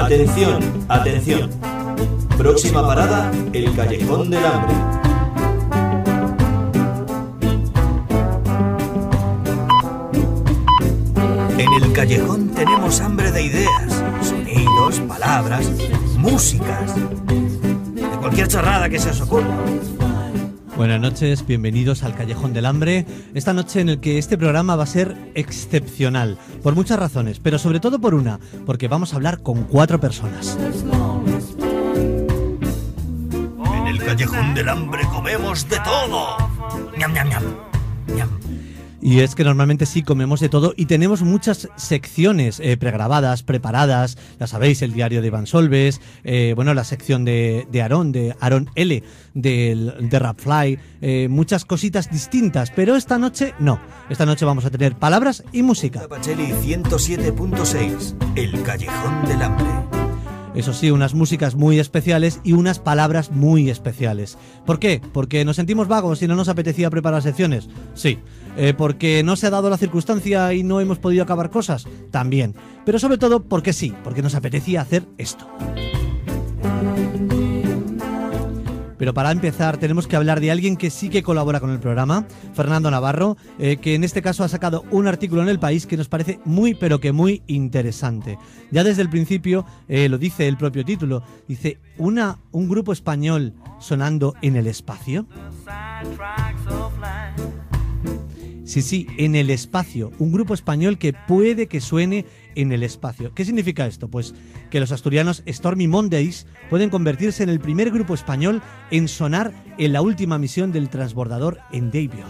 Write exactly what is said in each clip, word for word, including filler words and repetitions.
Atención, atención. Próxima parada, el Callejón del Hambre. En el callejón tenemos hambre de ideas, sonidos, palabras, músicas, de cualquier chorrada que se os ocurra. Buenas noches, bienvenidos al Callejón del Hambre. Esta noche en el que este programa va a ser excepcional, por muchas razones, pero sobre todo por una, porque vamos a hablar con cuatro personas. En el Callejón del Hambre comemos de todo. Ñam, ñam, ñam. Ñam. Y es que normalmente sí comemos de todo y tenemos muchas secciones eh, pregrabadas, preparadas. Ya sabéis, el diario de Iván Solves, eh, bueno, la sección de, de Aarón, de Aarón L, de, de Rapfly, eh, muchas cositas distintas. Pero esta noche no. Esta noche vamos a tener palabras y música. Pacheli ciento siete punto seis, el Callejón del Hambre. Eso sí, unas músicas muy especiales y unas palabras muy especiales. ¿Por qué? ¿Porque nos sentimos vagos y no nos apetecía preparar secciones? Sí. Eh, ¿Porque no se ha dado la circunstancia y no hemos podido acabar cosas? También. Pero sobre todo porque sí, porque nos apetecía hacer esto. Pero para empezar tenemos que hablar de alguien que sí que colabora con el programa, Fernando Navarro, eh, que en este caso ha sacado un artículo en El País que nos parece muy pero que muy interesante. Ya desde el principio eh, lo dice el propio título, dice una, un grupo español sonando en el espacio. Sí, sí, en el espacio, un grupo español que puede que suene en el espacio. ¿Qué significa esto? Pues que los asturianos Stormy Mondays pueden convertirse en el primer grupo español en sonar en la última misión del transbordador Endeavour.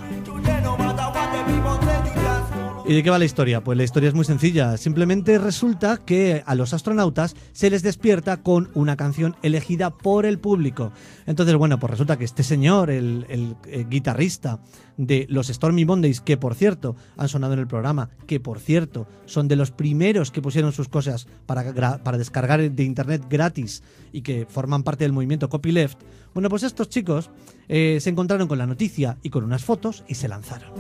¿Y de qué va la historia? Pues la historia es muy sencilla. Simplemente resulta que a los astronautas se les despierta con una canción elegida por el público. Entonces, bueno, pues resulta que este señor, el, el, el guitarrista de los Stormy Mondays, que por cierto han sonado en el programa, que por cierto son de los primeros que pusieron sus cosas para, para descargar de internet gratis y que forman parte del movimiento Copyleft, bueno, pues estos chicos eh, se encontraron con la noticia y con unas fotos y se lanzaron.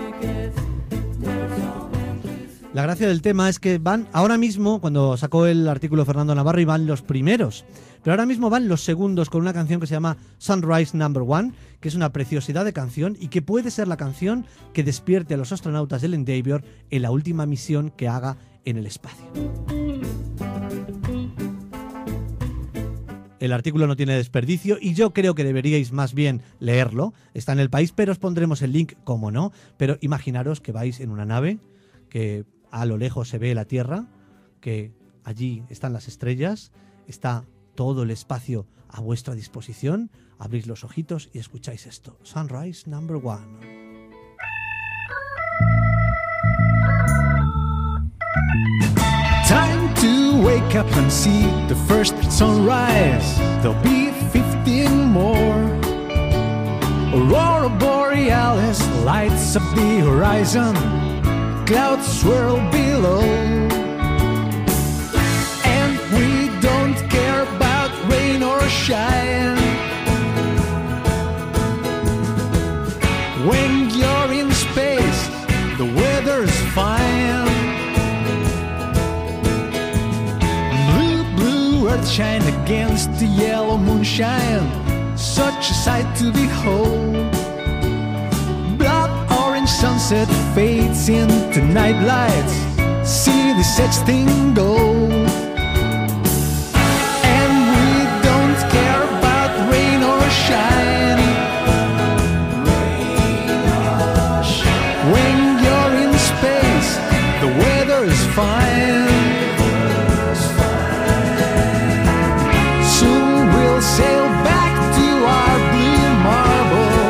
La gracia del tema es que van, ahora mismo, cuando sacó el artículo Fernando Navarro, iban los primeros, pero ahora mismo van los segundos con una canción que se llama Sunrise Number One, que es una preciosidad de canción y que puede ser la canción que despierte a los astronautas del Endeavour en la última misión que haga en el espacio. El artículo no tiene desperdicio y yo creo que deberíais más bien leerlo. Está en El País, pero os pondremos el link, como no. Pero imaginaros que vais en una nave, que a lo lejos se ve la Tierra, que allí están las estrellas, está todo el espacio a vuestra disposición. Abrís los ojitos y escucháis esto. Sunrise Number One. Time to wake up and see the first sunrise. There'll be fifteen more. Aurora Borealis lights up the horizon. Clouds swirl below. And we don't care about rain or shine. When you're in space, the weather's fine. Earth shine against the yellow moonshine, such a sight to behold. Blood orange sunset fades into night lights, see the sexting gold. And we don't care about rain or shine. When you're in space, the weather is fine. Sail back to our blue marble.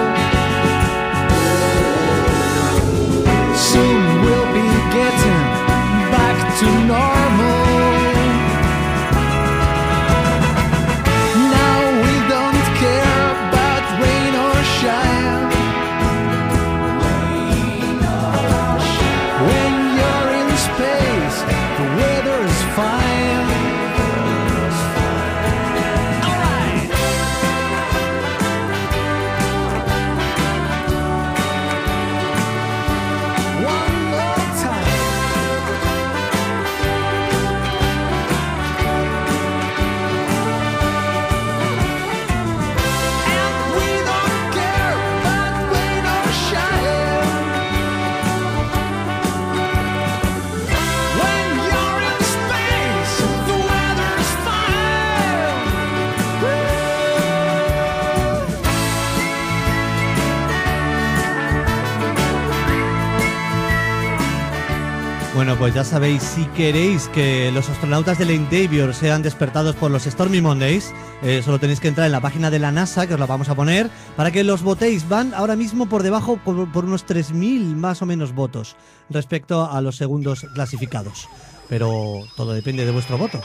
Soon we'll be getting back to normal. Bueno, pues ya sabéis, si queréis que los astronautas del Endeavour sean despertados por los Stormy Mondays, eh, solo tenéis que entrar en la página de la NASA, que os la vamos a poner, para que los votéis. Van ahora mismo por debajo, por, por unos tres mil más o menos votos respecto a los segundos clasificados. Pero todo depende de vuestro voto.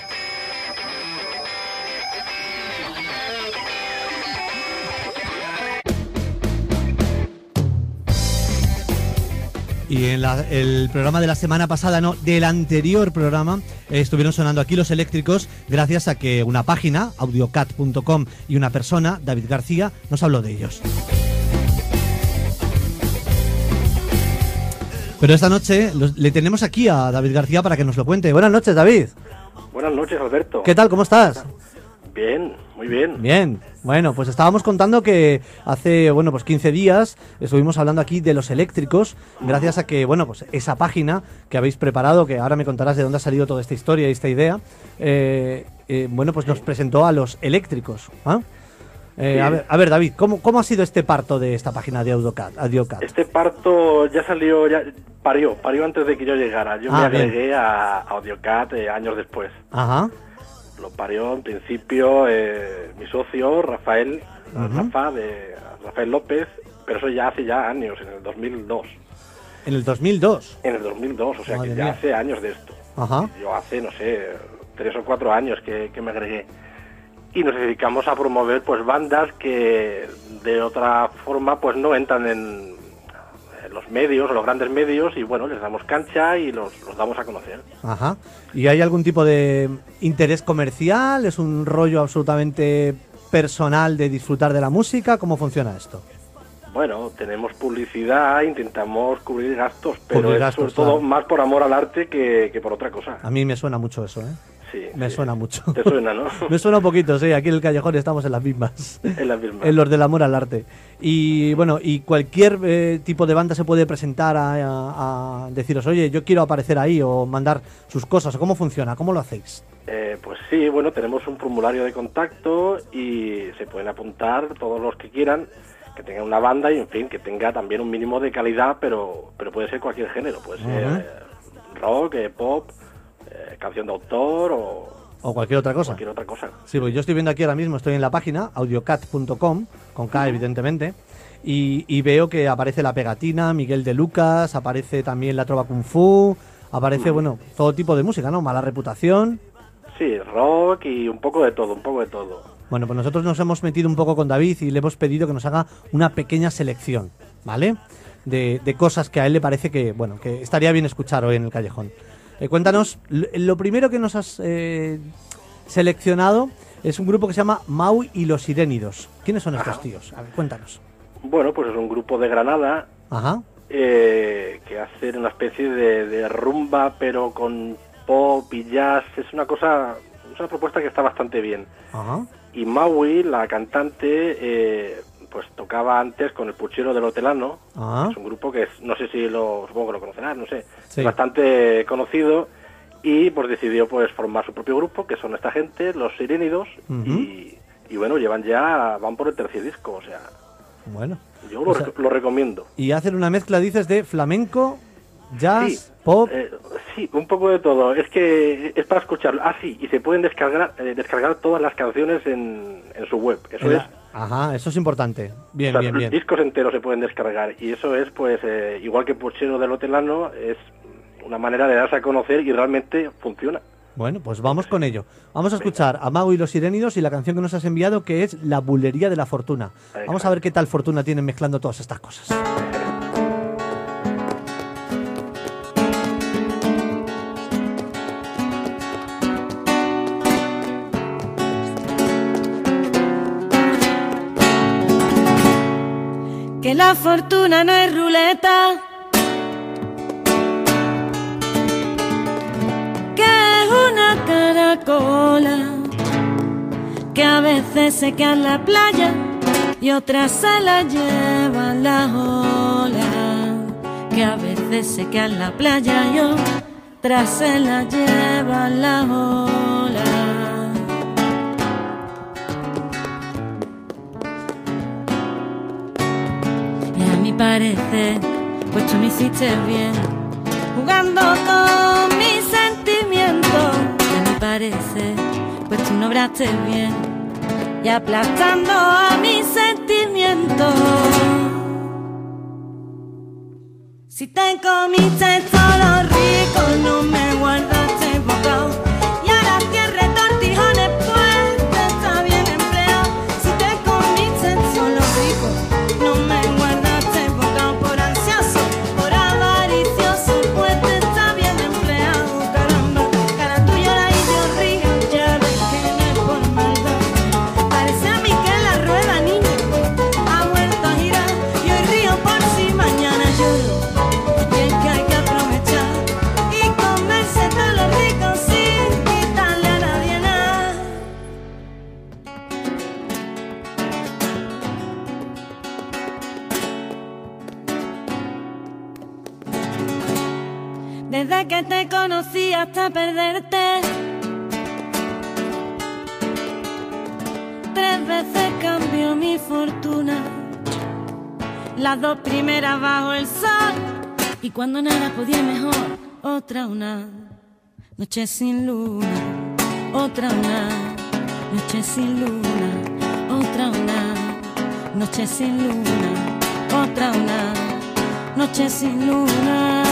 Y en la, el programa de la semana pasada, no, del anterior programa, eh, estuvieron sonando aquí los eléctricos gracias a que una página, audiocat punto com, y una persona, David García, nos habló de ellos. Pero esta noche los, le tenemos aquí a David García para que nos lo cuente. Buenas noches, David. Buenas noches, Alberto. ¿Qué tal? ¿Cómo estás? Bien, muy bien. Bien. Bueno, pues estábamos contando que hace, bueno, pues quince días estuvimos hablando aquí de los eléctricos, gracias a que, bueno, pues esa página que habéis preparado, que ahora me contarás de dónde ha salido toda esta historia y esta idea, eh, eh, bueno, pues nos presentó a los eléctricos. ¿Ah? Eh, Sí. a, ver, a ver, David, ¿cómo, ¿cómo ha sido este parto de esta página de AudioCAT? AudioCAT? Este parto ya salió, ya parió, parió antes de que yo llegara. Yo Ah, me bien. agregué a AudioCAT eh, años después. Ajá. Lo parió en principio eh, mi socio, Rafael, Ujú. Rafa, de Rafael López, pero eso ya hace ya años, en el dos mil dos. En el dos mil dos. En el dos mil dos, o sea Madre que ya mía. hace años de esto. Ajá. Yo hace, no sé, tres o cuatro años que, que me agregué. Y nos dedicamos a promover pues bandas que de otra forma pues no entran en, en los medios o los grandes medios, y bueno, les damos cancha y los, los damos a conocer. Ajá. ¿Y hay algún tipo de interés comercial? ¿Es un rollo absolutamente personal de disfrutar de la música? ¿Cómo funciona esto? Bueno, tenemos publicidad, intentamos cubrir gastos, pero Cubrir es gastos, sobre todo claro. más por amor al arte que, que por otra cosa. A mí me suena mucho eso, ¿eh? Sí, Me sí. suena mucho. Te suena, ¿no? Me suena un poquito, sí. Aquí en el Callejón estamos en las mismas. En la misma. En los del amor al arte. Y bueno, y cualquier eh, tipo de banda se puede presentar a, a- a deciros, oye, yo quiero aparecer ahí, o mandar sus cosas. ¿O cómo funciona? ¿Cómo lo hacéis? Eh, pues sí, bueno, tenemos un formulario de contacto y se pueden apuntar todos los que quieran, que tengan una banda y, en fin, que tenga también un mínimo de calidad, pero pero puede ser cualquier género, puede ser Ujú. eh, rock, eh, pop, eh, canción de autor o O cualquier otra cosa. cualquier otra cosa. Sí, pues yo estoy viendo aquí ahora mismo, estoy en la página, audiocat punto com, con K evidentemente, y, y veo que aparece La Pegatina, Miguel de Lucas, aparece también La Trova Kung Fu, aparece, bueno, todo tipo de música, ¿no? Mala Reputación. Sí, rock y un poco de todo, un poco de todo. Bueno, pues nosotros nos hemos metido un poco con David y le hemos pedido que nos haga una pequeña selección, ¿vale? De, de cosas que a él le parece que, bueno, que estaría bien escuchar hoy en el Callejón. Eh, cuéntanos, lo, lo primero que nos has eh, seleccionado es un grupo que se llama Maui y los Sirénidos. ¿Quiénes son estos Ajá. tíos? A ver, cuéntanos. Bueno, pues es un grupo de Granada Ajá. eh, que hace una especie de, de rumba, pero con pop y jazz. Es una cosa, es una propuesta que está bastante bien. Ajá. Y Maui, la cantante, eh, pues tocaba antes con el Puchero del Hortelano. Ajá. Es un grupo que es, no sé si lo, supongo que lo conocerás, no sé, Sí. es bastante conocido, y pues decidió pues formar su propio grupo, que son esta gente, los Sirénidos, Ujú. y, y bueno, llevan ya, van por el tercer disco, o sea, Bueno. yo lo, O sea, rec- lo recomiendo. Y hacen una mezcla, dices, de flamenco, jazz, Sí, pop. eh, sí, un poco de todo. Es que es para escucharlo. Ah, sí, y se pueden descargar eh, descargar todas las canciones en, en su web. Eso En es. la- Ajá, eso es importante. Bien, O sea, bien, bien. discos enteros se pueden descargar. Y eso es, pues, eh, igual que Puchero del Hortelano, es una manera de darse a conocer y realmente funciona. Bueno, pues vamos con ello. Vamos a escuchar a Mago y los Sirénidos y la canción que nos has enviado, que es La Bulería de la Fortuna. Exacto. Vamos a ver qué tal fortuna tienen mezclando todas estas cosas. Que la fortuna no es ruleta, que es una caracola, que a veces se queda en la playa y otras se la llevan la ola, que a veces se queda en la playa y otras se la llevan la ola. Y a mi parecer, pues tú no hiciste bien jugando con mis sentimientos. ¿Qué me parece? Pues tú no obraste bien y aplastando a mis sentimientos. Si te comiste todo lo rico, no me guardaste bocado. Y ahora cierre tortijones, pues te está bien empleado. Si te comiste todo lo rico, no me guardaste bocado. Por ansioso, por avaricioso, pues te está bien empleado. Caramba, cara tú lloras y yo río, ya ves que no es por maldad. Parece a mí que la rueda, niña, ha vuelto a girar. Y hoy río por si mañana lloro. Desde que te conocí hasta perderte, tres veces cambió mi fortuna. Las dos primeras bajo el sol, y cuando nada podía mejor, otra una noche sin luna, otra una noche sin luna, otra una noche sin luna, otra una noche sin luna.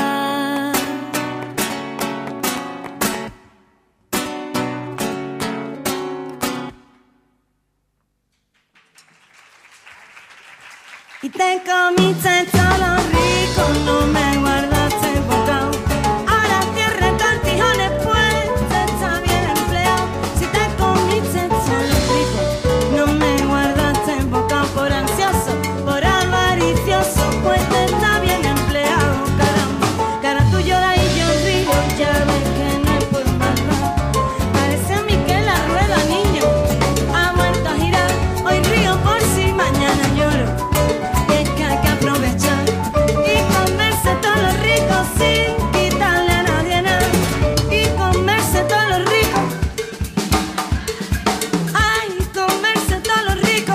Y te comiste todo lo rico, no me guardaste bocado. Ahora cierre tortijones, pues te está bien empleado. Si te comiste todo lo rico, no me guardaste bocado. Por ansioso, por avaricioso, pues te está bien empleado. Caramba, cara tú lloras y yo río, ya ves que no es por maldad. Parece a mí que la rueda, niño, ha vuelto a girar. Hoy río por si mañana lloro. Aprovechar y comerse todo lo rico sin quitarle a nadie nada. Y comerse todo lo rico. Ay, comerse todo lo rico.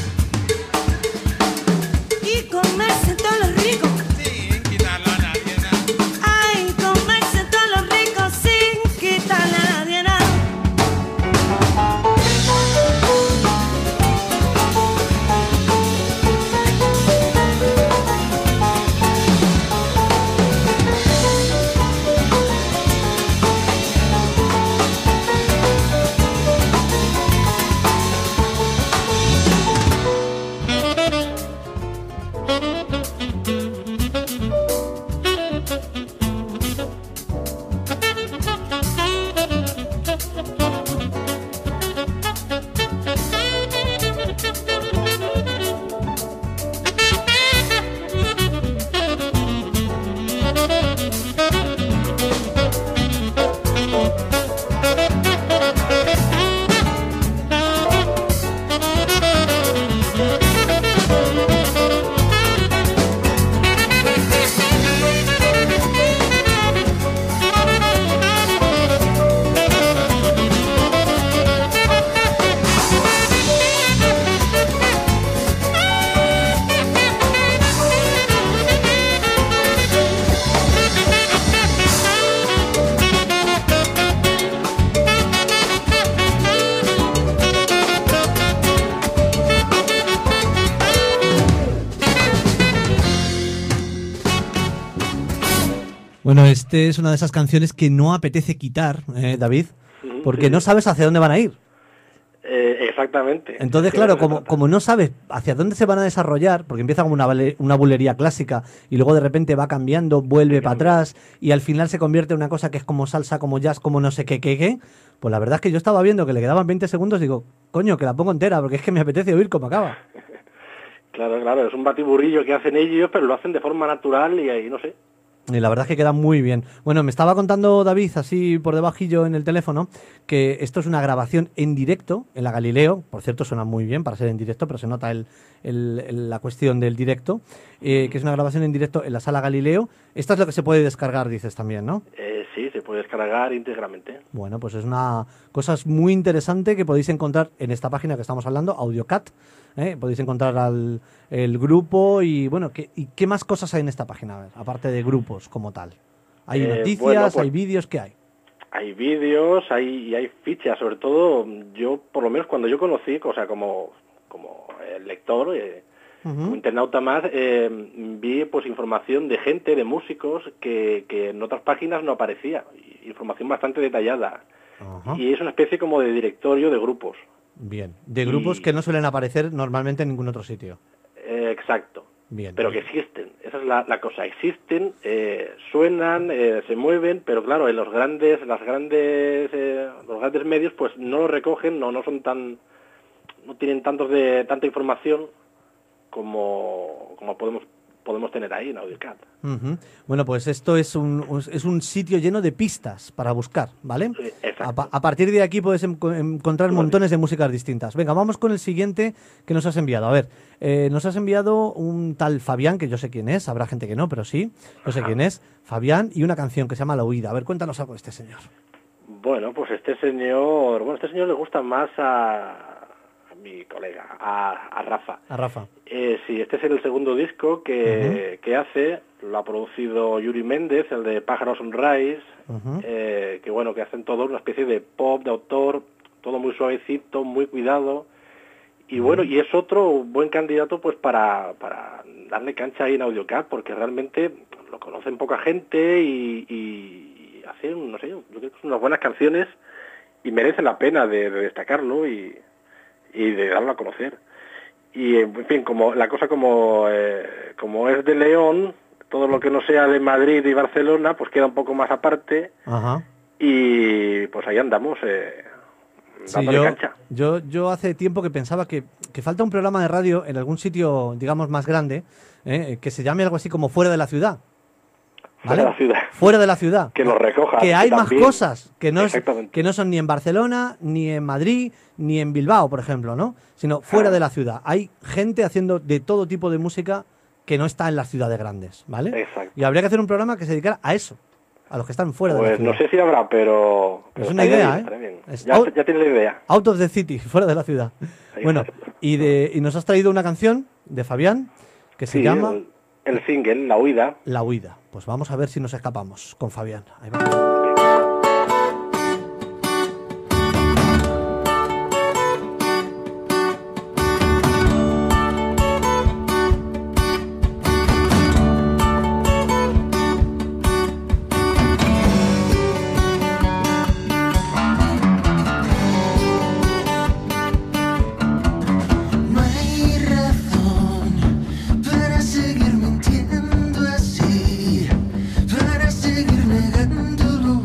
Y comerse todo lo rico. Sin quitarle a nadie nada. Ay, comerse todo lo rico sin quitarle a nadie nada. Bueno, este es una de esas canciones que no apetece quitar, eh, David, porque no sabes hacia dónde van a ir. Eh, exactamente. Entonces, claro, como, como no sabes hacia dónde se van a desarrollar, porque empieza como una, vale- una bulería clásica y luego de repente va cambiando, vuelve para atrás y al final se convierte en una cosa que es como salsa, como jazz, como no sé qué, qué, qué, pues la verdad es que yo estaba viendo que le quedaban veinte segundos y digo, coño, que la pongo entera, porque es que me apetece oír cómo acaba. Claro, claro, es un batiburrillo que hacen ellos, pero lo hacen de forma natural y ahí, no sé. Y la verdad es que queda muy bien. Bueno, me estaba contando David, así por debajillo en el teléfono, que esto es una grabación en directo en la Galileo. Por cierto, suena muy bien para ser en directo, pero se nota el, el, el, la cuestión del directo. Eh, que es una grabación en directo en la Sala Galileo. Esta es lo que se puede descargar, dices también, ¿no? Eh, sí, se puede descargar íntegramente. Bueno, pues es una cosa muy interesante que podéis encontrar en esta página que estamos hablando, AudioCat. ¿eh? Podéis encontrar al el grupo y, bueno, ¿qué, ¿y qué más cosas hay en esta página? A ver, aparte de grupos como tal. ¿Hay Eh, noticias, bueno, pues- hay vídeos? ¿Qué hay? Hay vídeos, hay, y hay fichas, sobre todo yo, por lo menos cuando yo conocí, o sea, como, como eh, lector, eh, como internauta más, eh, vi pues información de gente, de músicos, que, que en otras páginas no aparecía, información bastante detallada. Ajá. Y es una especie como de directorio de grupos. Bien, de grupos Y- que no suelen aparecer normalmente en ningún otro sitio. Eh, exacto. Bien. Pero que existen, esa es la, la cosa, existen, eh, suenan, eh, se mueven, pero claro, en los grandes, las grandes, eh, los grandes medios, pues no lo recogen, no, no son tan, no tienen tantos de tanta información como, como podemos, podemos tener ahí en AudioCat. Ujú. Bueno, pues esto es un, un- es un sitio lleno de pistas para buscar, ¿vale? Sí, exacto. A, pa- a partir de aquí puedes em- encontrar montones de músicas distintas. Venga, vamos con el siguiente que nos has enviado. A ver, eh, nos has enviado un tal Fabián, que yo sé quién es, habrá gente que no, pero sí, yo sé quién es, Fabián, y una canción que se llama La Huida. A ver, cuéntanos algo de este señor. Bueno, pues este señor, bueno, este señor le gusta más a, a mi colega, a, a Rafa. A Rafa. Eh, sí, este es el segundo disco que, que hace, lo ha producido Yuri Méndez, el de Pájaro Sunrise, Ujú. eh, que bueno, que hacen todo una especie de pop, de autor, todo muy suavecito, muy cuidado, y bueno, y es otro buen candidato pues para, para darle cancha ahí en AudioCat, porque realmente lo conocen poca gente y, y hacen, no sé, yo creo que son unas buenas canciones y merecen la pena de, de destacarlo y, y de darlo a conocer. Y en fin, como la cosa como eh, como es de León, todo lo que no sea de Madrid y Barcelona pues queda un poco más aparte Ajá. y pues ahí andamos eh, Sí, dándole yo, cancha. yo, yo hace tiempo que pensaba que, que falta un programa de radio en algún sitio, digamos, más grande, eh, que se llame algo así como Fuera de la Ciudad. Fuera de la ciudad. Fuera de la ciudad. Que lo recoja. Que hay más también. cosas que no, es- Exactamente. que no son ni en Barcelona, ni en Madrid, ni en Bilbao, por ejemplo, ¿no? Sino fuera Ah. de la ciudad. Hay gente haciendo de todo tipo de música que no está en las ciudades grandes, ¿vale? Exacto. Y habría que hacer un programa que se dedicara a eso, a los que están fuera de la Pues ciudad. no sé si habrá, pero... pero Es una estaría idea, bien, ¿eh? estaría bien. Es Ya, out- ya tienes la idea. Out of the city, fuera de la ciudad. Bueno, y, de, y nos has traído una canción de Fabián que se Sí, llama el, el single, La Huida. La Huida. Pues vamos a ver si nos escapamos con Fabián. Ahí va. No hay razón para seguir mintiendo así, para seguir negándolo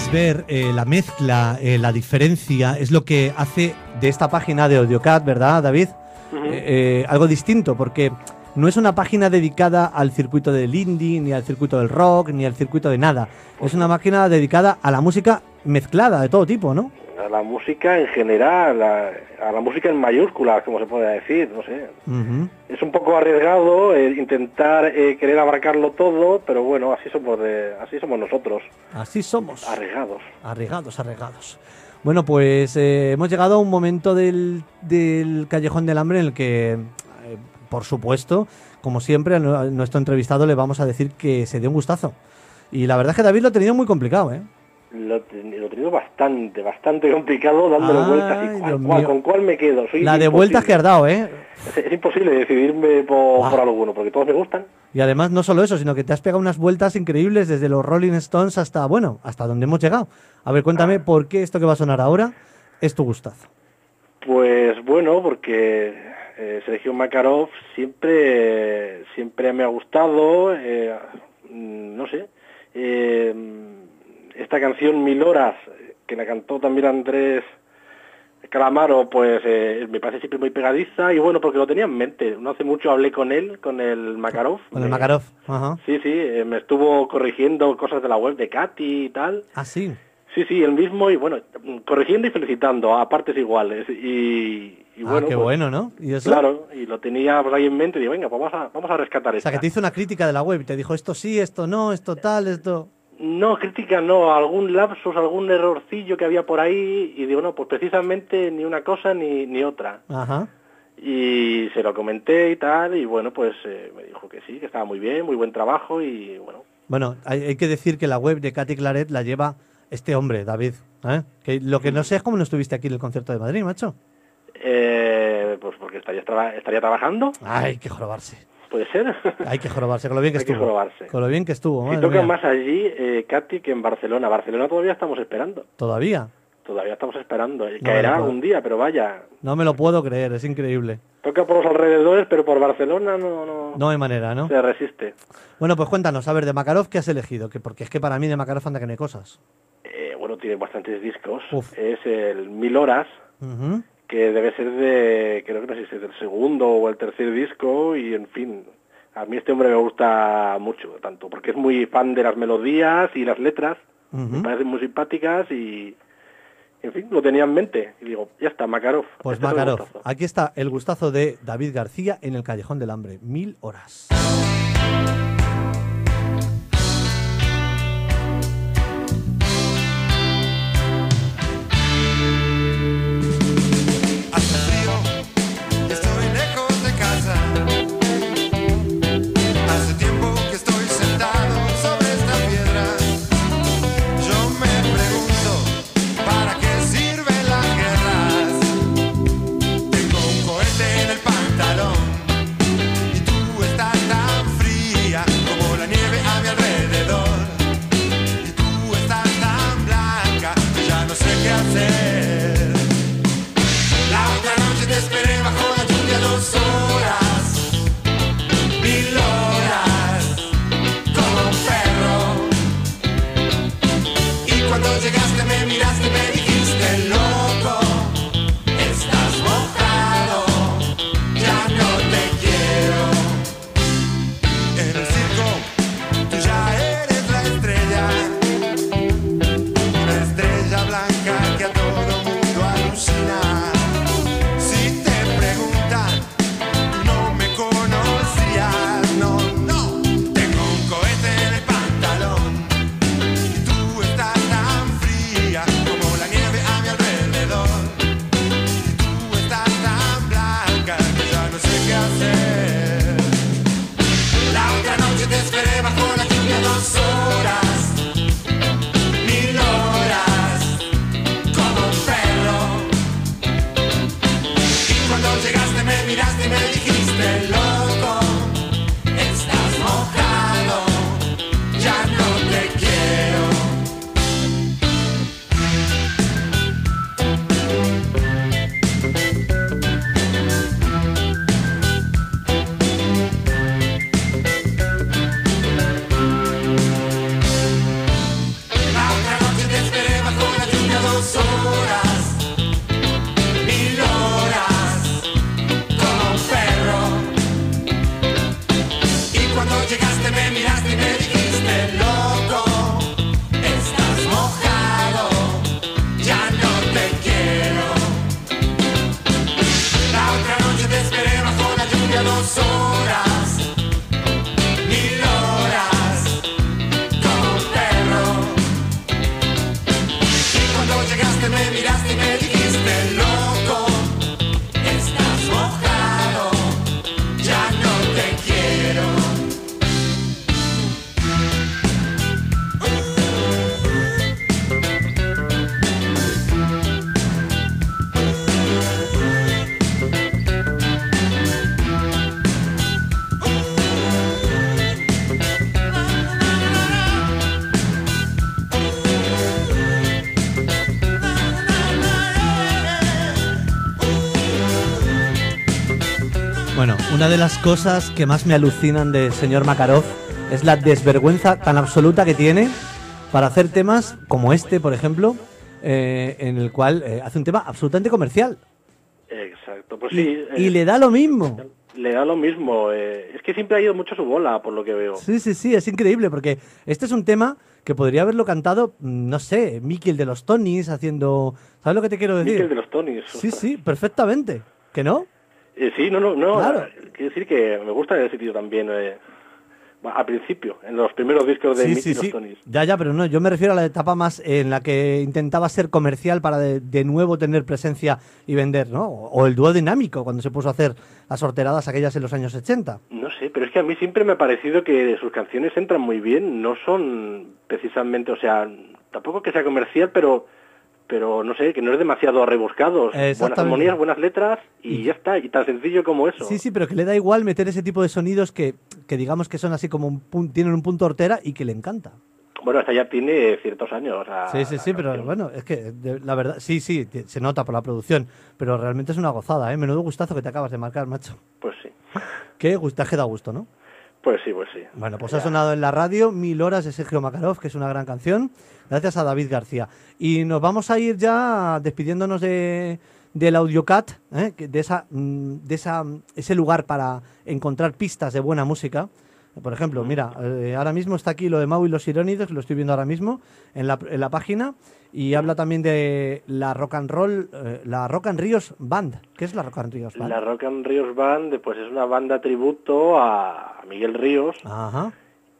es ver eh, la mezcla, eh, la diferencia, es lo que hace de esta página de AudioCAT, ¿verdad, David? Ujú. Eh, eh, algo distinto, porque no es una página dedicada al circuito del indie, ni al circuito del rock, ni al circuito de nada. Es una máquina dedicada a la música mezclada, de todo tipo, ¿no? A la música en general, a, a la música en mayúsculas, como se puede decir, no sé. Ujú. Es un poco arriesgado eh, intentar eh, querer abarcarlo todo, pero bueno, así somos de, así somos nosotros, Así somos. arriesgados. Arriesgados, arriesgados. Bueno, pues eh, hemos llegado a un momento del, del Callejón del Hambre en el que, eh, por supuesto, como siempre, a, nu- a nuestro entrevistado le vamos a decir que se dé un gustazo. Y la verdad es que David lo ha tenido muy complicado, ¿eh? Lo, te- lo he tenido bastante, bastante complicado dándole Ay, vueltas y cuál, Dios cuál, mío. con cuál me quedo. Soy La de imposible. vueltas que has dado, ¿eh? Es, es imposible decidirme por, Guau. por alguno, porque todos me gustan. Y además no solo eso, sino que te has pegado unas vueltas increíbles desde los Rolling Stones hasta, bueno, hasta donde hemos llegado. A ver, cuéntame por qué esto que va a sonar ahora es tu gustazo. Pues bueno, porque eh, Sergio Makarov siempre, siempre me ha gustado, eh, mm, no sé, eh, esta canción Mil Horas, que la cantó también Andrés Calamaro, pues eh, me parece siempre muy pegadiza y bueno, porque lo tenía en mente. No hace mucho hablé con él, con el Makarov. Con el Me- Makarov. Ajá. Sí, sí, eh, me estuvo corrigiendo cosas de la web de Katy y tal. Ah, sí. Sí, sí, el mismo y bueno, corrigiendo y felicitando a partes iguales. Y, y Ah, bueno, qué pues, bueno, ¿no? ¿Y eso? claro, y lo tenía pues, ahí en mente y digo, venga, pues vamos a, vamos a rescatar O esta. sea, que te hizo una crítica de la web y te dijo esto sí, esto no, esto tal, esto... No, crítica no, algún lapsus, algún errorcillo que había por ahí y digo, no, pues precisamente ni una cosa ni, ni otra. Ajá. Y se lo comenté y tal y bueno, pues eh, me dijo que sí, que estaba muy bien, muy buen trabajo y bueno. Bueno, hay, hay que decir que la web de Katy Claret la lleva este hombre, David. ¿eh? Que lo que no sé es cómo no estuviste aquí en el concierto de Madrid, macho. Eh, pues porque estaría, traba- estaría trabajando, Ay, hay que jorobarse. puede ser. Hay que jorobarse, con lo bien que Hay que estuvo. jorobarse. Con lo bien que estuvo, Si madre toca mía. más allí, eh, Katy, que en Barcelona. Barcelona todavía estamos esperando. Todavía. Todavía estamos esperando. Eh, No Caerá me lo puedo. algún día, pero vaya. No me lo puedo creer, es increíble. Toca por los alrededores, pero por Barcelona no, no, No hay manera, ¿no? se resiste. Bueno, pues cuéntanos, a ver, de Makarov, ¿qué has elegido? Que porque es que para mí de Makarov anda que no hay cosas. Eh, bueno, tiene bastantes discos. Uf. Es el Mil Horas, Ujú. que debe ser de, creo que no sé si es del segundo o el tercer disco, y en fin, a mí este hombre me gusta mucho, tanto porque es muy fan de las melodías y las letras, me Ujú. parecen muy simpáticas y, en fin, lo tenía en mente. Y digo, ya está, Makarov. Pues este es el Makarov, gustazo. aquí está el gustazo de David García en el Callejón del Hambre. Mil horas. Hace frío, estoy lejos de casa. Hace tiempo que estoy sentado sobre esta piedra. Yo me pregunto, ¿para qué sirven las guerras? Tengo un cohete en el pantalón y tú estás tan fría. a dos horas, mil horas, como un perro. Y cuando llegaste me miraste y me dijiste, loco, estás mojado, ya no te quiero. Bueno, una de las cosas que más me alucinan del señor Makarov es la desvergüenza tan absoluta que tiene para hacer temas como este, por ejemplo, eh, en el cual eh, hace un tema absolutamente comercial. Exacto, pues Y, sí. y eh, le da lo mismo. le da lo mismo. eh, es que siempre ha ido mucho a su bola, por lo que veo. Sí, sí, sí, es increíble porque este es un tema que podría haberlo cantado, mm, no sé, Miquel de los Tonys haciendo... ¿Sabes lo que te quiero decir? Miquel de los Tonys. Sí, sí, perfectamente. ¿Que no? Eh, sí, no, no, no. Claro. Quiero decir que me gusta ese tío también. Eh, al principio, en los primeros discos de Sí, Miquel sí, de los sí. Tonys. Ya, ya, pero no, yo me refiero a la etapa más en la que intentaba ser comercial para de, de nuevo tener presencia y vender, ¿no? O, o el dúo dinámico, cuando se puso a hacer las horteradas aquellas en los años ochenta. No sé, pero es que a mí siempre me ha parecido que sus canciones entran muy bien. No son precisamente, o sea, tampoco que sea comercial, pero... pero no sé, que no es demasiado rebuscado. Buenas Exactamente. armonías, buenas letras y ya está, y tan sencillo como eso. Sí, sí, pero que le da igual meter ese tipo de sonidos que, que digamos que son así como un pun- tienen un punto hortera y que le encanta. Bueno, esta ya tiene ciertos años. la- Sí, sí, la sí, pero canción. bueno, es que de- la verdad, sí, sí, te- se nota por la producción, pero realmente es una gozada, ¿eh? Menudo gustazo que te acabas de marcar, macho. Pues sí, Qué gustaje da gusto, ¿no? pues sí, pues sí. Bueno, pues Ya. ha sonado en la radio Mil Horas de Sergio Makarov, que es una gran canción, gracias a David García. Y nos vamos a ir ya despidiéndonos de, del Audiocat, ¿eh? que de, esa, mm, de esa, ese lugar para encontrar pistas de buena música. Por ejemplo, mira, eh, ahora mismo está aquí lo de Mau y los Irónidos, lo estoy viendo ahora mismo en la, en la página, y habla también de la Rock and Roll, eh, la Rock and Ríos Band. ¿Qué es la Rock and Ríos Band? La Rock and Ríos Band, pues es una banda tributo a Miguel Ríos. Ajá.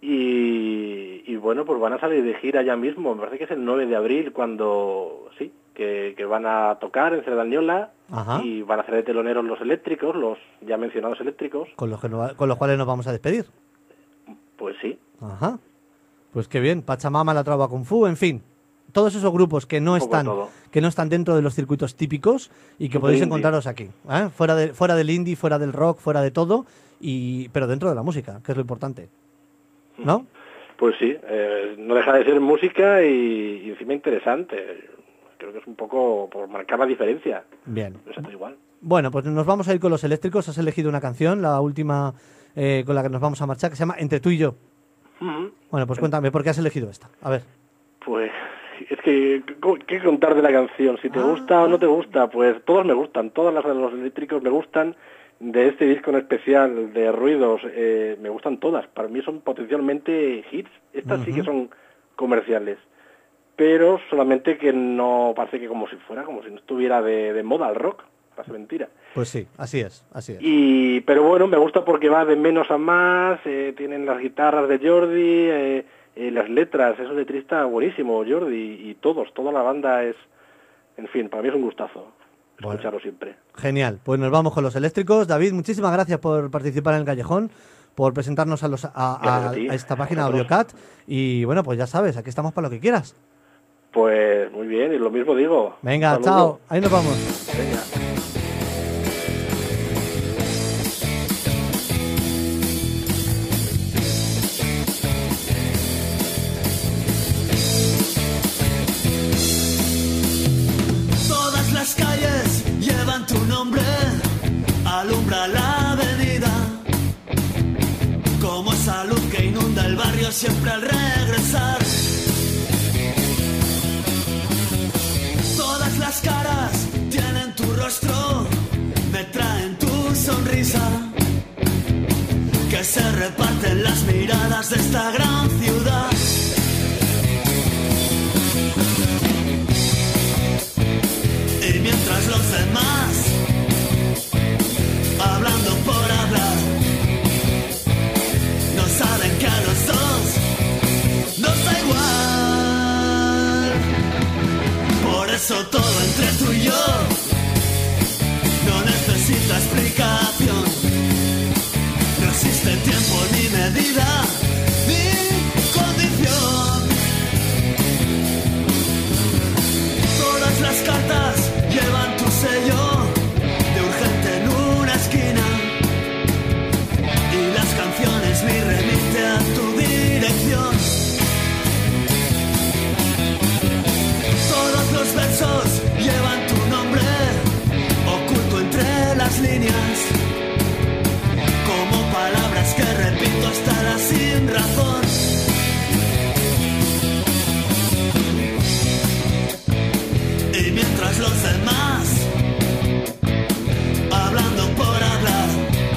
Y, y bueno, pues van a salir de gira ya mismo. Me parece que es el nueve de abril cuando, sí, que, que van a tocar en Cerdañola. Ajá. Y van a hacer de teloneros los eléctricos, los ya mencionados eléctricos. Con los, que no- con los cuales nos vamos a despedir. Pues sí, Ajá. Pues qué bien, Pachamama, La Trova Kung Fu, en fin. Todos esos grupos que no Un poco están de todo. que no están dentro de los circuitos típicos y que Super podéis indie. encontraros aquí, ¿eh? Fuera de fuera del indie, fuera del rock, fuera de todo y pero dentro de la música, que es lo importante. ¿No? pues sí. eh, no deja de ser música y, y encima interesante. Creo que es un poco por marcar la diferencia. Bien. No está igual. Bueno, pues nos vamos a ir con los eléctricos. Has elegido una canción, la última eh, con la que nos vamos a marchar, que se llama Entre tú y yo. Ujú. Bueno, pues cuéntame, ¿por qué has elegido esta? A ver. Pues es que, ¿qué contar de la canción? Si te Ah. gusta o no te gusta, pues todos me gustan, todas las de los eléctricos me gustan. De este disco en especial de ruidos, eh, me gustan todas. Para mí son potencialmente hits. Estas sí que son comerciales. Pero solamente que no parece que como si fuera, como si no estuviera de, de moda el rock. Parece mentira. Pues sí, así es, así es. Y, pero bueno, me gusta porque va de menos a más, eh, tienen las guitarras de Jordi, eh, eh, las letras, es un letrista buenísimo, Jordi, y todos, toda la banda es, en fin, para mí es un gustazo Bueno. escucharlo siempre. Genial, pues nos vamos con los eléctricos. David, muchísimas gracias por participar en el Callejón, por presentarnos a, los, a, a- Gracias a ti, a esta a página vosotros. Audiocat. Y bueno, pues ya sabes, aquí estamos para lo que quieras. Pues muy bien, y lo mismo digo. Venga, Un saludo. chao, ahí nos vamos. Venga. Todas las calles llevan tu nombre, alumbra la avenida, como esa luz que inunda el barrio siempre al regresar. Todas las caras tienen tu rostro, me traen tu sonrisa, que se reparten las miradas de esta gran ciudad. Y mientras los demás, hablando por hablar, explicación. No existe tiempo ni medida ni condición. Todas las cartas llevan tu sello de urgente en una esquina, y las canciones me remite a tu dirección. Todos los versos llevan tu nombre oculto entre las líneas, como palabras que repito hasta la sin razón. Y mientras los demás, hablando por hablar,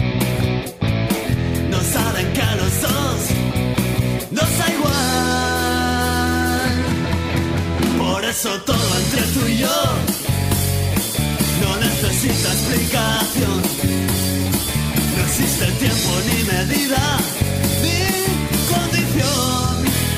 no saben que a los dos nos da igual. Por eso todo entre tú y yo no necesita explicación. No existe tiempo ni medida ni condición.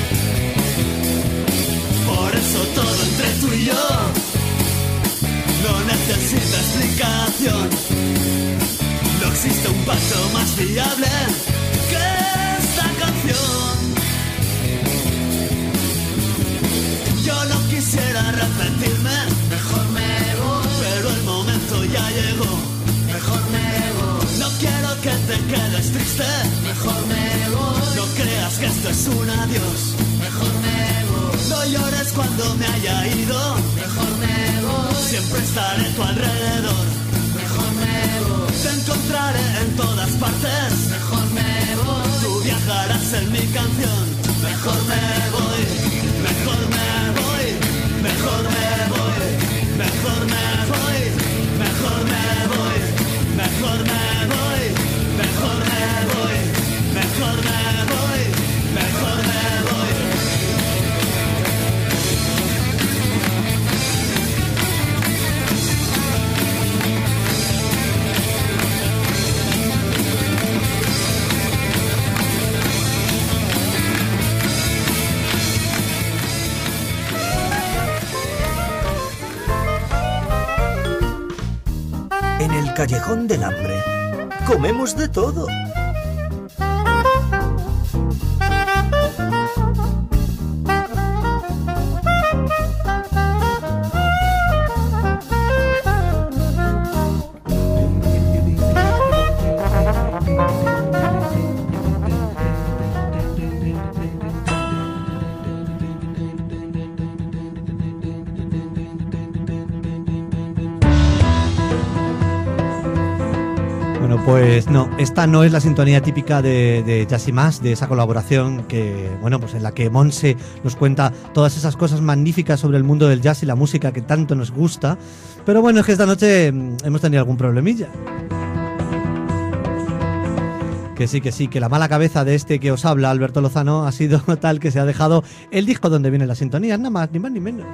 Por eso todo entre tú y yo no necesita explicación. No existe un pacto más viable que esta canción. Yo no quisiera arrepentirme, mejor me voy, pero el momento ya llegó, mejor me voy. No quiero que te quedes triste, mejor me voy. No creas que esto es un adiós, mejor me voy. No llores cuando me haya ido, mejor me voy. Siempre estaré a tu alrededor, mejor me voy. Te encontraré en todas partes, mejor me voy. Tú viajarás en mi canción, mejor me voy, mejor me voy, mejor me voy, mejor me voy, mejor me voy, mejor me voy, mejor me voy, mejor me voy, mejor me voy. En el Callejón del Hambre comemos de todo. Pues no, esta no es la sintonía típica de, de Jazz y Más, de esa colaboración que, bueno, pues en la que Montse nos cuenta todas esas cosas magníficas sobre el mundo del jazz y la música que tanto nos gusta. Pero bueno, es que esta noche hemos tenido algún problemilla. Que sí, que sí, que la mala cabeza de este que os habla, Alberto Lozano, ha sido tal que se ha dejado el disco donde viene la sintonía, nada más, ni más ni menos.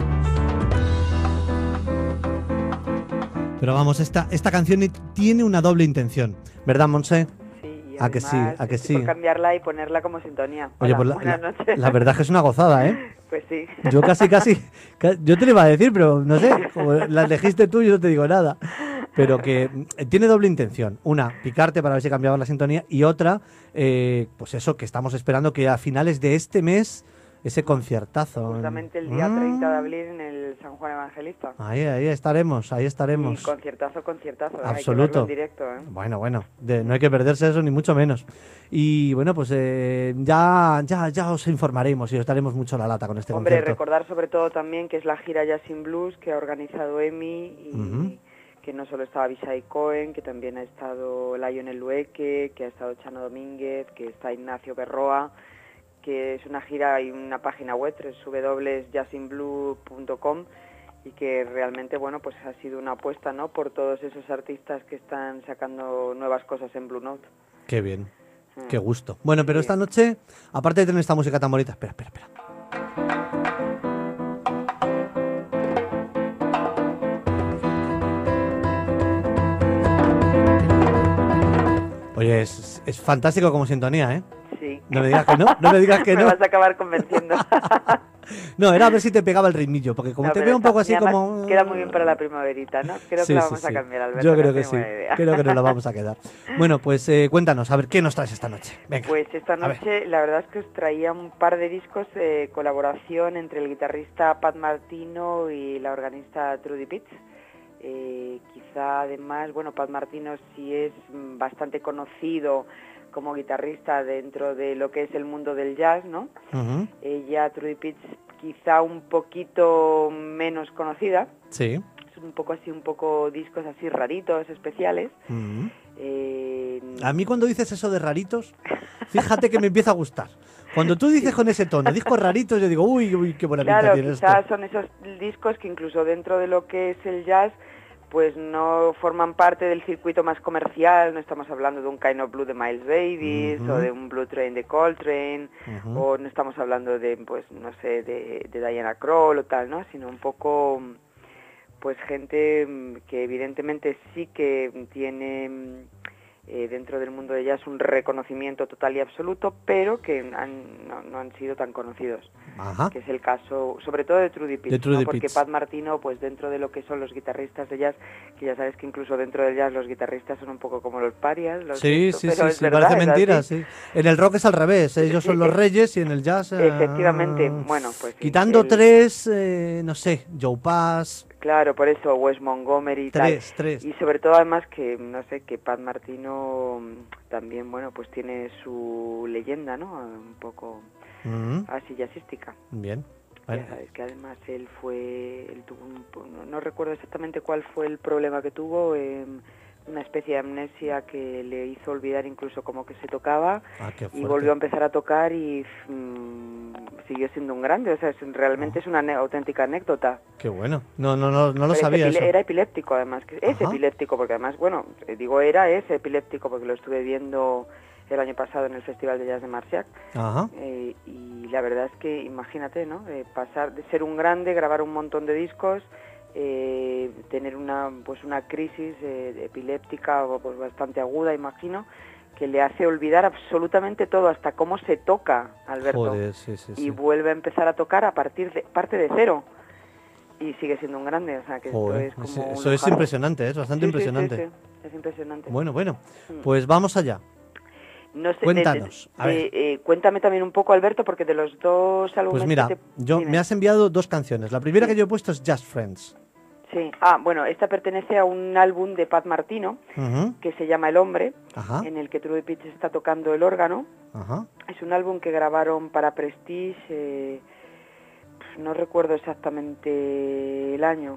Pero vamos, esta, esta canción tiene una doble intención, ¿verdad, Montse? Sí, y ¿A que sí? ¿A que sí? Por cambiarla y ponerla como sintonía. Oye, Hola, pues la, buenas la, noches. la verdad es que es una gozada, ¿eh? Pues sí. Yo casi, casi, yo te lo iba a decir, pero no sé, como la elegiste tú, yo no te digo nada. Pero que tiene doble intención. Una, picarte para ver si cambiaba la sintonía, y otra, eh, pues eso, que estamos esperando que a finales de este mes, ese conciertazo. Justamente el día Mm. treinta de abril en el San Juan Evangelista. Ahí, ahí estaremos, ahí estaremos. Y conciertazo, conciertazo. ¿eh? Absoluto. Hay que verlo en directo, ¿eh? Bueno, bueno, de- no hay que perderse eso, ni mucho menos. Y bueno, pues eh, ya, ya, ya os informaremos y os daremos mucho la lata con este Hombre, concierto. recordar sobre todo también que es la gira Jazz in Blues que ha organizado Emi y Ujú. que no solo estaba Abishai Cohen, que también ha estado Lionel Lueque, que ha estado Chano Domínguez, que está Ignacio Berroa, que es una gira y una página web, doble u doble u doble u punto jazz in blue punto com, y que realmente, bueno, pues ha sido una apuesta, ¿no?, por todos esos artistas que están sacando nuevas cosas en Blue Note. Qué bien, Mm. qué gusto. Bueno, pero Sí. esta noche, aparte de tener esta música tan bonita, espera, espera, espera. Oye, es, es fantástico como sintonía, ¿eh? Sí. No me digas que no, no me digas que Me no. vas a acabar convenciendo. No, era a ver si te pegaba el ritmillo, porque como No, te pero veo un está- poco así y además como... Queda muy bien para la primaverita, ¿no? Creo Sí, que la sí, vamos sí. a cambiar, Alberto. Yo no creo que tengo sí, buena idea. creo que nos la vamos a quedar. Bueno, pues eh, cuéntanos, a ver, ¿qué nos traes esta noche? Venga. Pues esta a ver. noche la verdad es que os traía un par de discos de colaboración entre el guitarrista Pat Martino y la organista Trudy Pitts. Eh, quizá además, bueno, Pat Martino sí es mm, bastante conocido como guitarrista dentro de lo que es el mundo del jazz, ¿no? Ujú. Ella, Trudy Pitts, quizá un poquito menos conocida. Sí. Es un poco así, un poco discos así raritos, especiales. Ujú. Eh, A mí cuando dices eso de raritos, fíjate que me empieza a gustar. Cuando tú dices con ese tono, discos raritos, yo digo, uy, uy, qué buena pinta Claro, tiene esto. quizás son esos discos que incluso dentro de lo que es el jazz, pues no forman parte del circuito más comercial, no estamos hablando de un Kind of Blue de Miles Davis, Ujú. o de un Blue Train de Coltrane, Ujú. o no estamos hablando de, pues, no sé, de, de Diana Krall o tal, ¿no? Sino un poco, pues, gente mm, que evidentemente sí que tiene mm, eh, dentro del mundo de jazz un reconocimiento total y absoluto, pero que han- no, no han sido tan conocidos. Ajá. Que es el caso, sobre todo de Trudy Pitts, De Trudy ¿no? Porque Pitts. Pat Martino, pues dentro de lo que son los guitarristas de jazz, que ya sabes que incluso dentro del jazz los guitarristas son un poco como los parias, los Sí, esto, sí, pero sí, es sí, verdad, parece es mentira, así. sí. En el rock es al revés, ellos son Sí, los eh, reyes y en el jazz... eh, Efectivamente, bueno, pues sí, Quitando el- tres, eh, no sé, Joe Pass, Claro, por eso Wes Montgomery y tres, tal. tres. Y sobre todo además que, no sé, que Pat Martino mm, también, bueno, pues tiene su leyenda, ¿no? Un poco Ujú. así jazzística. Bien. Bueno, Ya sabes que además él fue, él tuvo un, no, no recuerdo exactamente cuál fue el problema que tuvo, eh, una especie de amnesia que le hizo olvidar incluso cómo que se tocaba ah, qué y fuerte. volvió a empezar a tocar y mm, siguió siendo un grande, o sea, es, realmente es una ane- auténtica anécdota. Qué bueno. No, no, no, no lo Pero es sabía epile- eso. Era epiléptico además, que es Ajá. epiléptico porque además, bueno, eh, digo era, es epiléptico porque lo estuve viendo el año pasado en el Festival de Jazz de Marciac. Ajá. Eh, y la verdad es que imagínate, ¿no? Eh, pasar de ser un grande, grabar un montón de discos, eh, tener una pues una crisis eh, epiléptica pues bastante aguda, imagino, que le hace olvidar absolutamente todo, hasta cómo se toca, Alberto. Joder, sí, sí, y sí. vuelve a empezar a tocar a partir de parte de cero y sigue siendo un grande, o sea que Joder, esto es es- como un eso es lujazo. impresionante, es bastante Sí, sí, sí, impresionante. sí, es impresionante. Bueno, bueno, Mm. pues vamos allá. No sé, de- Cuéntanos, de- a ver. de- eh, cuéntame también un poco, Alberto, porque de los dos álbumes Pues mira, que te- yo dime. me has enviado dos canciones. La primera Sí. que yo he puesto es Just Friends. Sí, ah, bueno, esta pertenece a un álbum de Pat Martino Ujú. que se llama El Hombre, Ajá, en el que Trudy Pitts está tocando el órgano. ajá. Es un álbum que grabaron para Prestige, eh, pues no recuerdo exactamente el año.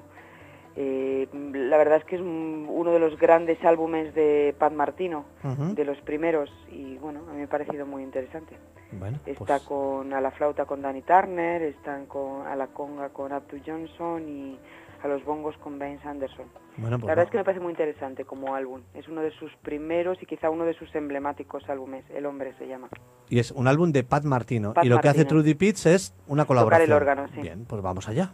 Eh, la verdad es que es un- uno de los grandes álbumes de Pat Martino, Ujú. de los primeros, y bueno, a mí me ha parecido muy interesante. Bueno, Está pues, con a la flauta con Danny Turner, están con a la conga con Abdu Johnson y a los bongos con Vince Anderson. bueno, La pues verdad va. es que me parece muy interesante como álbum. Es uno de sus primeros y quizá uno de sus emblemáticos álbumes. El Hombre se llama. Y es un álbum de Pat Martino. Pat y lo que hace Martino. Trudy Pitts es una colaboración. el órgano, sí. Bien, pues vamos allá.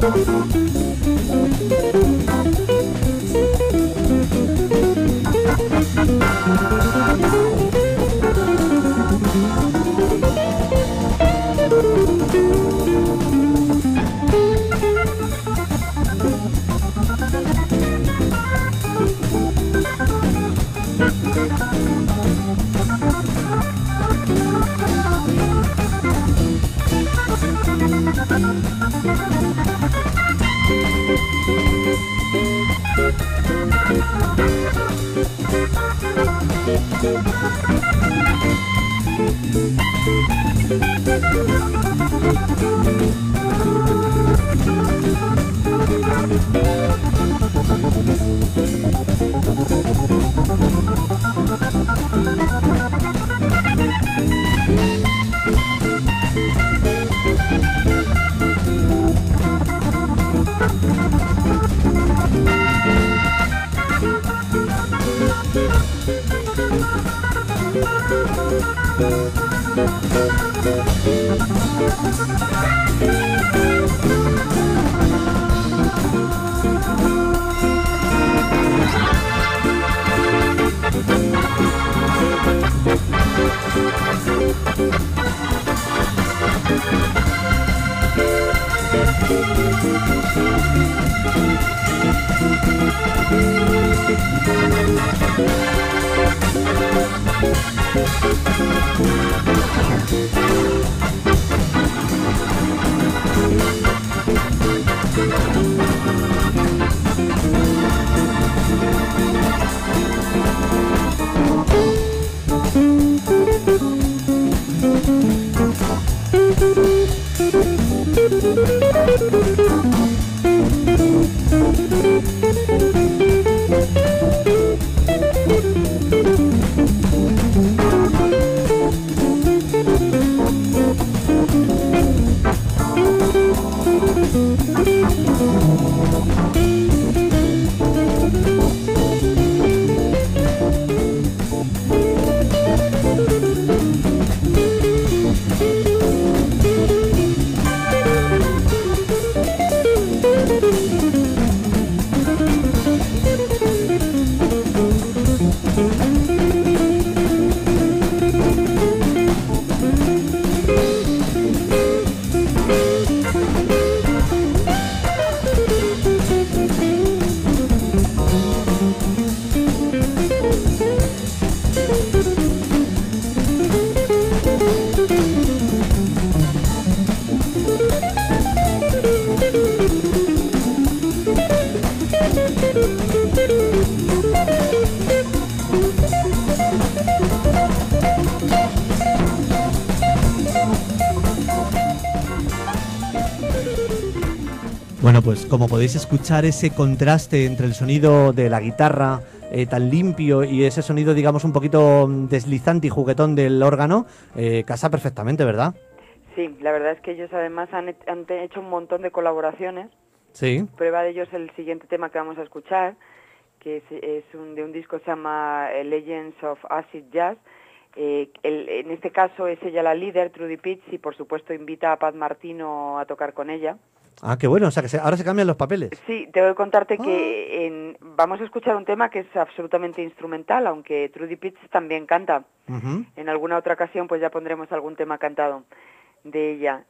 Bueno, pues como podéis escuchar, ese contraste entre el sonido de la guitarra eh, tan limpio y ese sonido, digamos, un poquito deslizante y juguetón del órgano, eh, casa perfectamente, ¿verdad? Sí, la verdad es que ellos además han, he- han te- hecho un montón de colaboraciones. Sí. Prueba de ello es el siguiente tema que vamos a escuchar, que es, es un, de un disco que se llama eh, Legends of Acid Jazz. Eh, el- en este caso es ella la líder, Trudy Pitts, y por supuesto invita a Pat Martino a tocar con ella. Ah, qué bueno, o sea que se- ahora se cambian los papeles. Sí, tengo que contarte que en, vamos a escuchar un tema que es absolutamente instrumental, aunque Trudy Pitts también canta. Ujú. En alguna otra ocasión pues ya pondremos algún tema cantado de ella.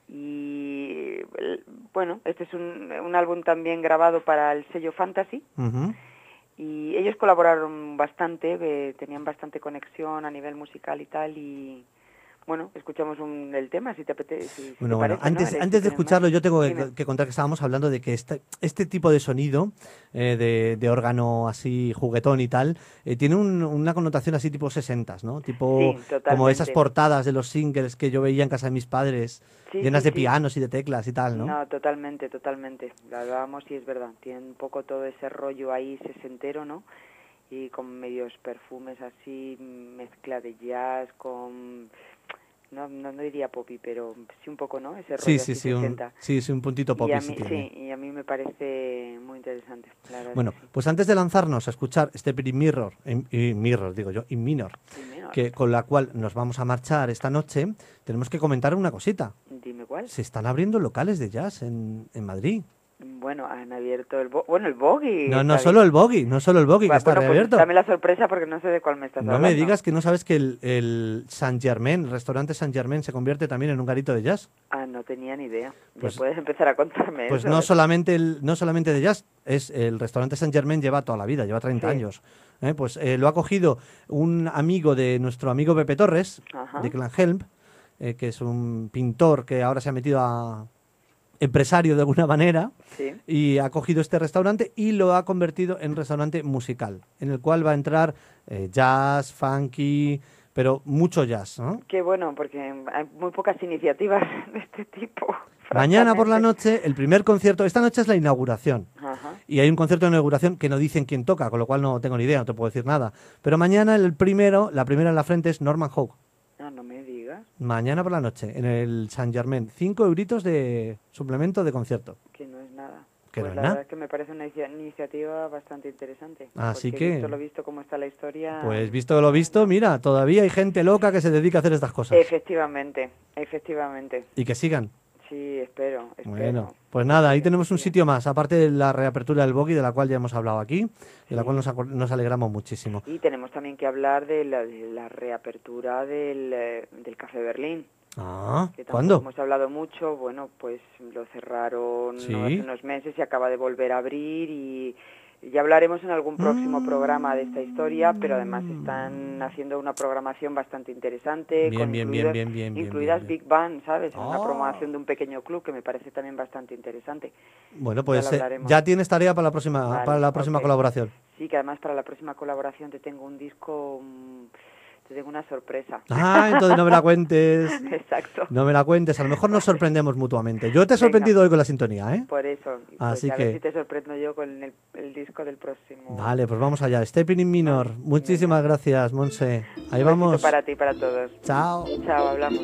Y el- bueno, este es un, un álbum también grabado para el sello Fantasy. Ujú. Y ellos colaboraron bastante, eh, tenían bastante conexión a nivel musical y tal, y bueno, escuchamos un, el tema, si te apetece. Si, si Bueno, te bueno, parece, ¿no? antes, Eres- antes de tienes escucharlo más. yo tengo que, Dime. que contar que estábamos hablando de que este, este tipo de sonido eh, de, de órgano así juguetón y tal, eh, tiene un- una connotación así tipo sesentas, ¿no? Tipo Sí, como totalmente. esas portadas de los singles que yo veía en casa de mis padres, Sí, llenas sí, de sí. pianos y de teclas y tal, ¿no? No, totalmente, totalmente. Lo hablábamos y es verdad. Tiene un poco todo ese rollo ahí sesentero, ¿no? Y con medios perfumes así, mezcla de jazz con... No, no, no diría poppy, pero sí un poco, ¿no? Ese rollo Sí, sí, así sí, un, sesenta. sí, sí, un puntito Y poppy a sí mí, tiene. sí, y a mí me parece muy interesante. La verdad Bueno, que sí. pues antes de lanzarnos a escuchar Step in Mirror, in, in Mirror, digo yo, in Minor, Dime, ahora. que con la cual nos vamos a marchar esta noche, tenemos que comentar una cosita. Dime cuál. Se están abriendo locales de jazz en, en Madrid. Bueno, han abierto el bo bueno, el Boggy. No, no está solo bien. el Boggy, no solo el Boggy, que Bueno, está pues reabierto. dame la sorpresa porque no sé de cuál me estás No hablando. me digas que no sabes que el, el Saint Germain, el restaurante Saint Germain, se convierte también en un garito de jazz. Ah, no tenía ni idea. Pues- ya puedes empezar a contarme Pues eso. no ¿eh? solamente el, no solamente de jazz, es el restaurante Saint Germain lleva toda la vida, lleva treinta Sí. años. ¿eh? Pues eh, lo ha cogido un amigo de nuestro amigo Pepe Torres, Ajá. de Clanhelm, eh, que es un pintor que ahora se ha metido a empresario de alguna manera, Sí. y ha cogido este restaurante y lo ha convertido en restaurante musical, en el cual va a entrar eh, jazz, funky, pero mucho jazz, ¿no? Qué bueno, porque hay muy pocas iniciativas de este tipo. Mañana por la francamente. noche, el primer concierto, esta noche es la inauguración. Ajá. Y hay un concierto de inauguración que no dicen quién toca, con lo cual no tengo ni idea, no te puedo decir nada. Pero mañana el primero, la primera en la frente es Norman Hawke. No, no me digas. Mañana por la noche, en el Saint Germain. Cinco euritos de suplemento de concierto. Que no es nada. Que pues no es la nada. verdad es que me parece una inicia- iniciativa bastante interesante. Así porque que- visto lo visto, cómo está la historia... Pues visto lo visto, mira, todavía hay gente loca que se dedica a hacer estas cosas. Efectivamente, efectivamente. Y que sigan. Sí, espero, espero. Bueno, pues nada, ahí tenemos un sitio más, aparte de la reapertura del Boggy, de la cual ya hemos hablado aquí, de la cual nos, acor- nos alegramos muchísimo. Y tenemos también que hablar de la, de la reapertura del, eh, del Café Berlín. Ah, Que tampoco ¿cuándo? hemos hablado mucho, bueno, pues lo cerraron Sí. hace unos meses y acaba de volver a abrir y ya hablaremos en algún próximo Mm. programa de esta historia, pero además están haciendo una programación bastante interesante, Bien, con bien, incluidos- bien, bien, bien, incluidas bien, bien. Big Band, ¿sabes? Una Ah. programación de un pequeño club que me parece también bastante interesante. Bueno, pues lo eh, hablaremos. ya tienes tarea para la próxima, Vale, para la próxima ok. colaboración. Sí, que además para la próxima colaboración te tengo un disco, mm, te tengo una sorpresa. Ah, entonces no me la cuentes. Exacto. No me la cuentes, a lo mejor nos sorprendemos mutuamente. Yo te he Venga. sorprendido hoy con la sintonía, ¿eh? Por eso, pues Así a que- ver si te sorprendo yo con el, el disco del próximo. Vale, pues vamos allá. Stepping in Minor. Muchísimas gracias, Monse. Ahí Un besito vamos. para ti y para todos. Chao. Chao, hablamos.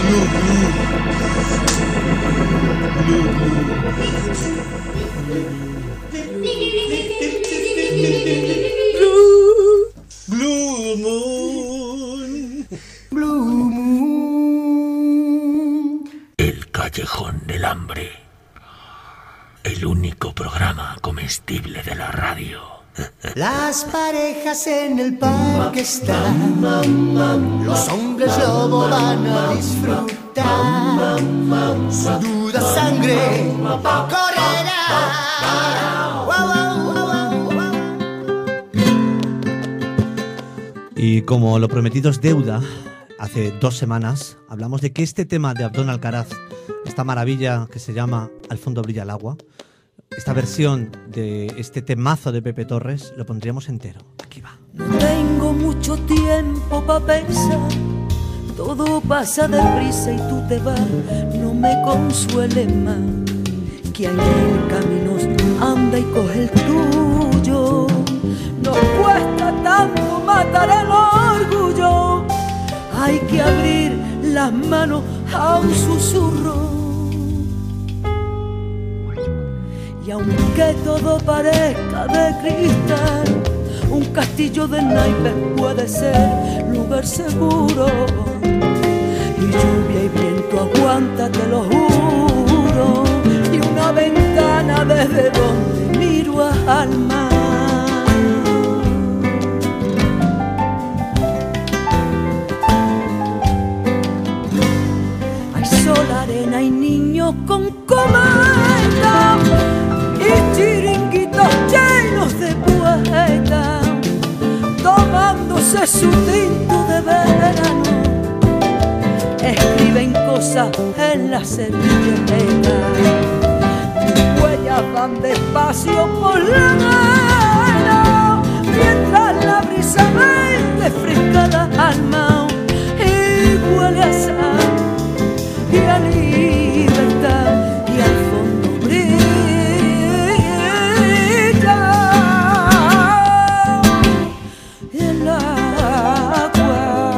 Blue Moon. Blue Moon. El Callejón del Hambre. El único programa comestible de la radio. Las parejas en el parque están, los hombres lobo van a disfrutar, sin duda sangre correrá. Y como lo prometido es deuda, hace dos semanas hablamos de que este tema de Abdón Alcaraz, esta maravilla que se llama Al fondo brilla el agua, esta versión de este temazo de Pepe Torres, lo pondríamos entero. Aquí va. No tengo mucho tiempo pa' pensar, todo pasa deprisa y tú te vas. No me consueles más, que hay mil caminos, anda y coge el tuyo. Nos cuesta tanto matar el orgullo, hay que abrir las manos a un susurro. Y aunque todo parezca de cristal, un castillo de naipes puede ser lugar seguro. Y lluvia y viento aguanta, te lo juro. Y una ventana desde donde miro al mar. Hay sol, arena y niños con cometa y chiringuitos llenos de poetas, tomándose su tinto de verano. Escriben cosas en la servilleta, mis huellas van despacio por la arena, mientras la brisa me refresca la alma y huele a sal y a libertad, y al fondo el agua.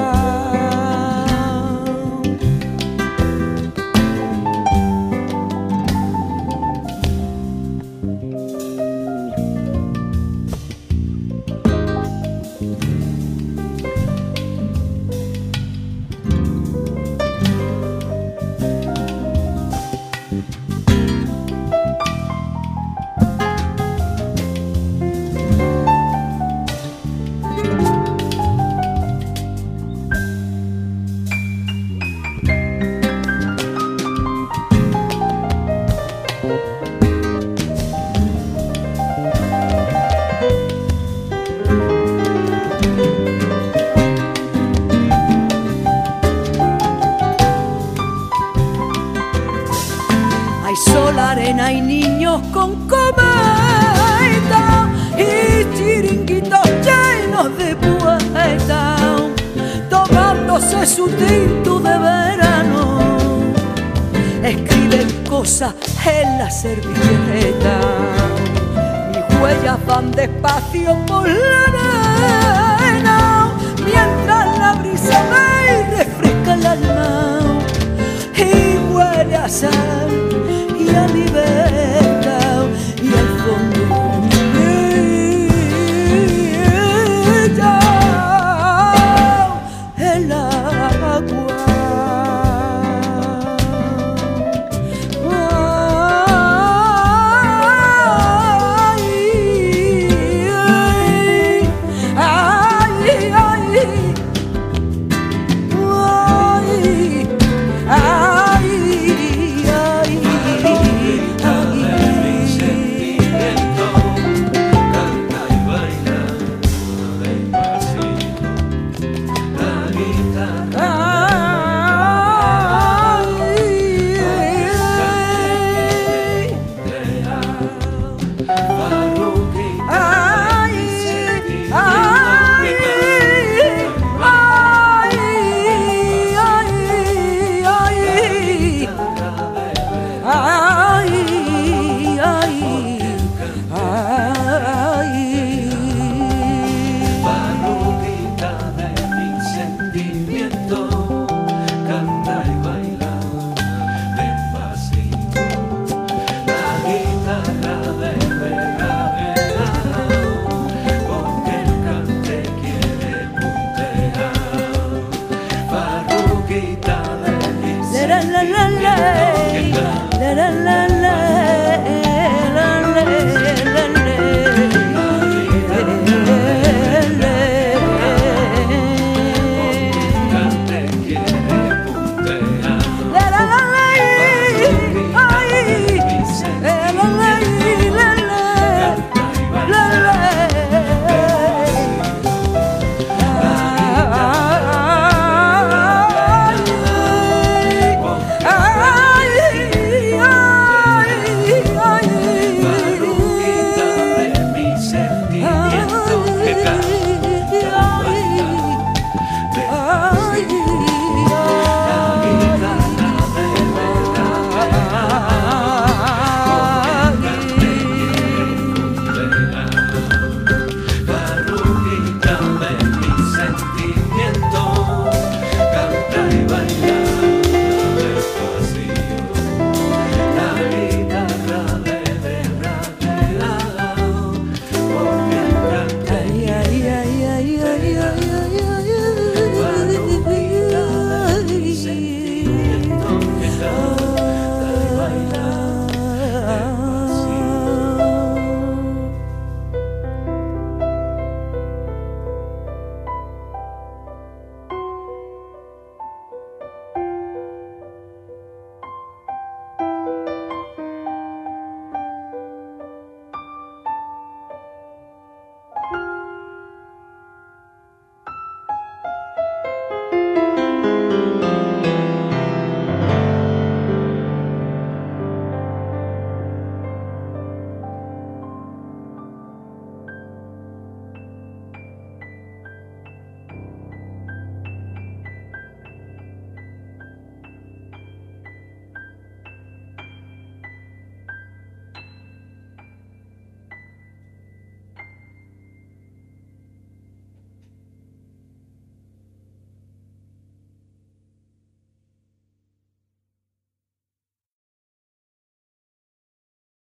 Arena y niños con cometa y chiringuitos llenos de poetas, tomándose su tinto de verano. Escriben cosas en la servilleta, mis huellas van despacio por la arena, mientras la brisa me refresca el alma y huele a sal